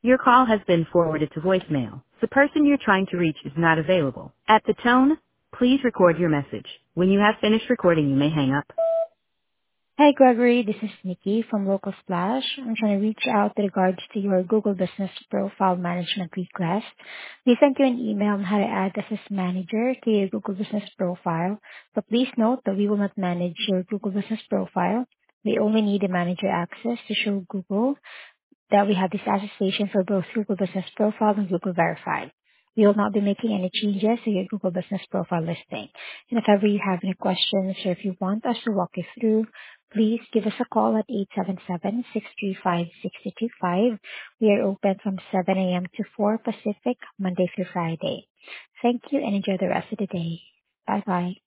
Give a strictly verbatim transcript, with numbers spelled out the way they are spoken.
Your call has been forwarded to voicemail. The person you're trying to reach is not available. At the tone, please record your message. When you have finished recording, you may hang up. Hi, Gregory. This is Nikki from Local Splash. I'm trying to reach out with regards to your Google Business Profile Management request. We sent you an email on how to add Business Manager to your Google Business Profile, but please note that we will not manage your Google Business Profile. We only need the manager access to show Google that we have this attestation for both Google Business Profile and Google Verified. We will not be making any changes to your Google Business Profile listing. And if ever you have any questions or if you want us to walk you through, please give us a call at eight seven seven, six three five, six two two five. We are open from seven a.m. to four Pacific, Monday through Friday. Thank you and enjoy the rest of the day. Bye-bye.